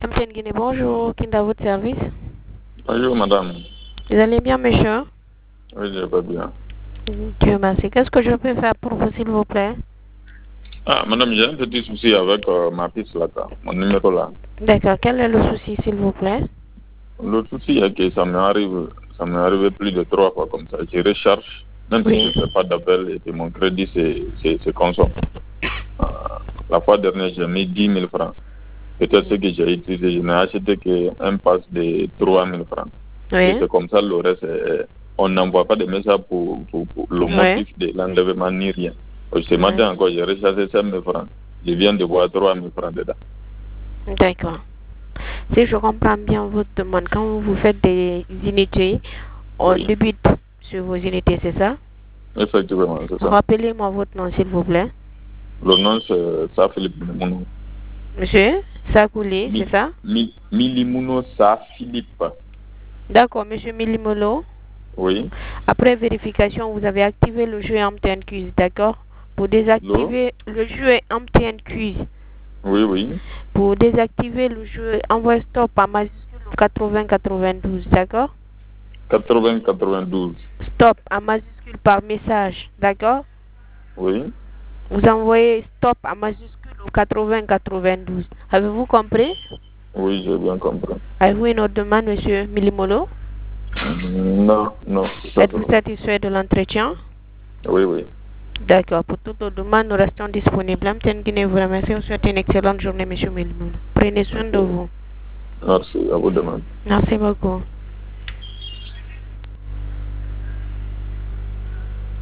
MTN Guinée, bonjour. Qui est à votre service? Bonjour madame. Vous allez bien, monsieur? Oui, je vais bien. Dieu merci. Qu'est-ce que je peux faire pour vous, s'il vous plaît? Ah, madame, j'ai un petit souci avec ma piste là, mon numéro là. D'accord. Quel est le souci, s'il vous plaît? Le souci est que ça m'est arrivé plus de 3 fois comme ça. Je recharge, même si je ne fais pas d'appel et que mon crédit se consomme. La fois dernière, j'ai mis 10 000 francs. Peut-être ce que j'ai utilisé, je n'ai acheté qu'un pass de 3 000 francs. Et c'est comme ça, le reste, on n'envoie pas de message pour le motif de l'enlèvement ni rien. Ce matin encore, j'ai rechargé 5 000 francs. Je viens de voir 3 000 francs dedans. D'accord. Si je comprends bien votre demande, quand vous faites des unités, on débute sur vos unités, c'est ça? Effectivement, c'est ça. Rappelez-moi votre nom, s'il vous plaît. Le nom, c'est Sa-Philippe Milimouno. Monsieur Sakouli, c'est ça? Milimouno Sa-Philippe. D'accord, monsieur Milimolo. Oui. Après vérification, vous avez activé le jeu MTN Quiz, d'accord? Pour désactiver le jeu MTN Quiz. Oui, oui. Pour désactiver le jeu, envoyez stop à majuscule 8092, d'accord? 8092. Stop à majuscule par message, d'accord? Oui. Vous envoyez stop à majuscule 8092. Avez-vous compris? Oui, j'ai bien compris. Avez-vous une autre demande, monsieur Milimolo? Non, non. Êtes-vous satisfait de l'entretien? Oui, oui. D'accord. Pour toute autre demande, nous restons disponibles. MTN Guinée vous remercie. Vous souhaite une excellente journée, monsieur Milimolo. Prenez soin de vous. Merci, à vous demain. Merci beaucoup.